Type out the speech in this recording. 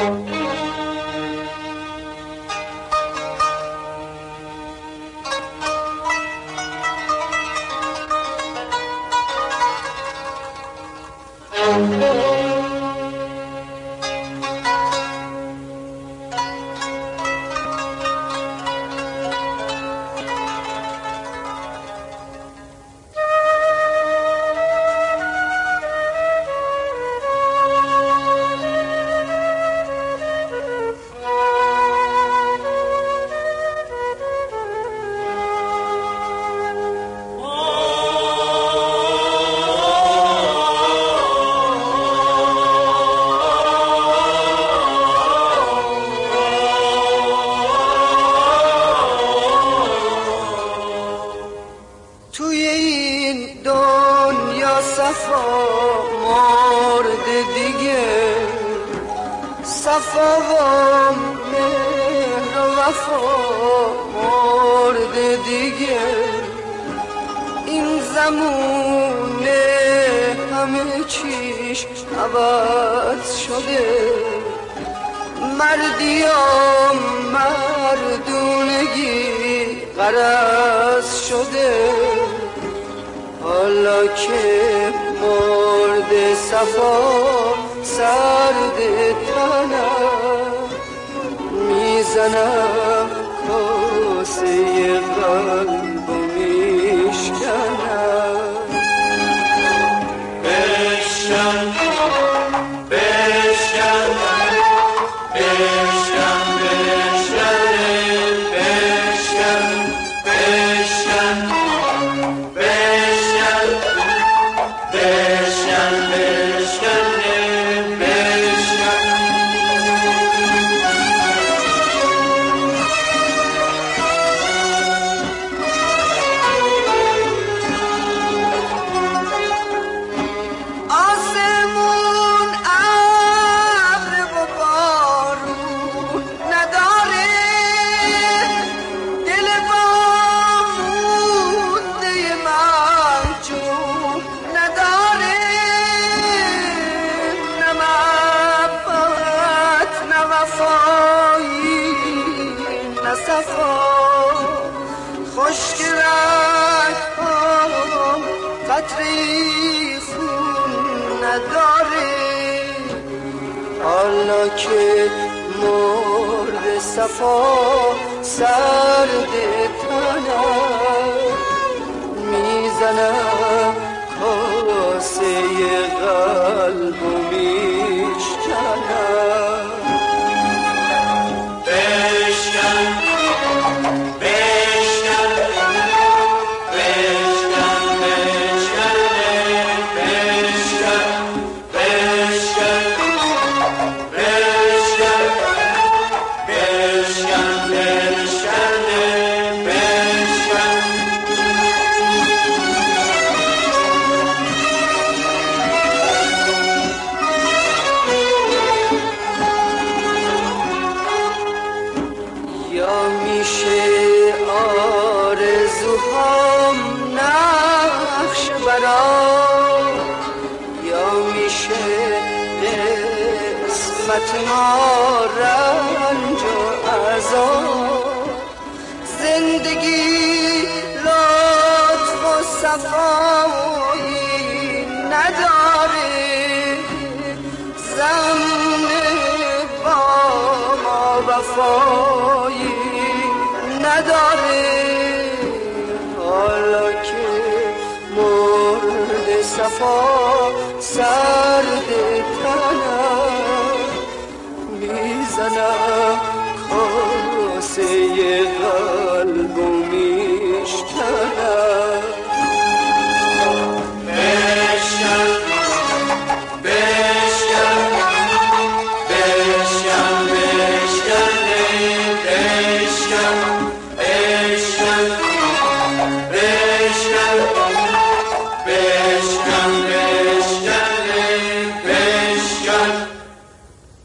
صفا و مهر و وفا مرده دیگه، این زمونه همه چیش عوض شده، مردی و مردونگی غرض شده. حالا که مرد صفا سرد تنم، میزنم کاسه قلب و میشکنم. بشکن بشکن بشکن بشکن بشکن بشکن بشکن بشکن خوشگرک قطری خون نداره. حالا که مرد صفا سرد تنم، میزنم کاسه قلب و میشکنم. بشکن نقش برام، یا میشه قسمت ما رنج و عذاب. زندگی لطف و صفایی نداره، زن با ما وفایی نداره. حالا که مرد صفا سرد تنم، میزنم کاسه قلب و میشکنم.